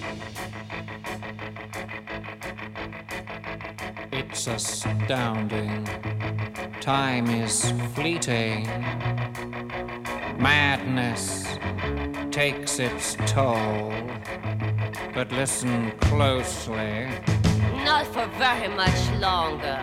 It's astounding. Time is fleeting. Madness takes its toll. But listen closely. Not for very much longer.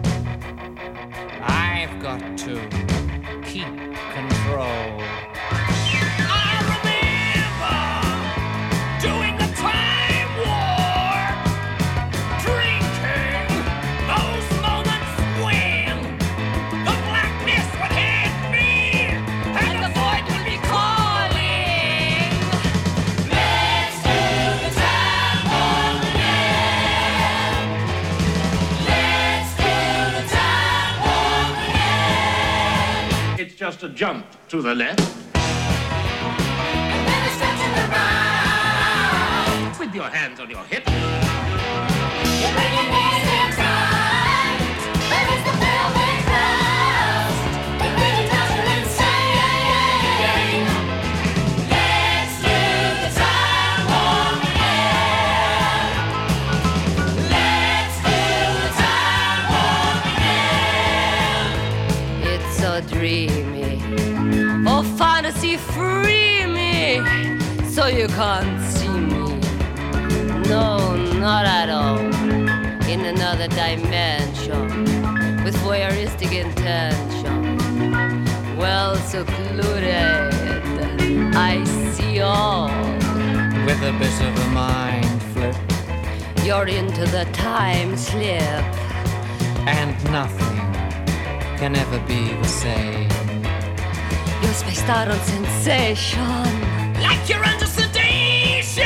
I've got to keep control. I remember doing the time war, drinking those moments when the blackness would hit me and the void would be calling. Let's do the time warp again. Let's do the time warp again. It's just a jump to the left. And then a step to the right. With your hands on your hips. You're bringing me to right. There is the velvet crust. It really does feel insane. Let's do the time warp again. Let's do the time warp again. It's so dreamy. Oh, fantasy, free me. So you can't see me. No, not at all. In another dimension. With voyeuristic intention. Well secluded. I see all. With a bit of a mind flip. You're into the time slip. And nothing can ever be the same. You're spaced out on sensation. Like you're under sedation.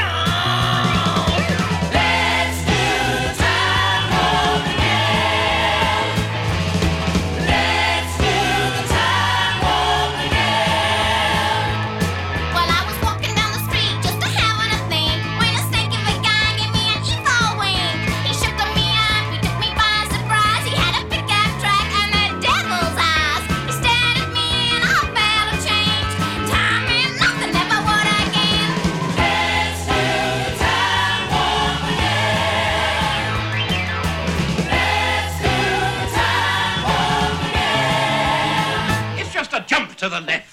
Let's do the time warp again. Let's do the time warp again. Well, I was walking down the street just a having a thing when a stinking big guy gave me an evil wink. He shook me up, he took me by surprise. He had a pickup truck and the devil's eyes. He stared at me and I felt a change. Time and nothing ever would again. Let's do the time warp again. Let's do the time warp again. It's just a jump to the left.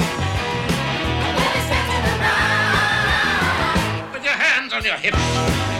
And then a step to the right. With your hands on your hips.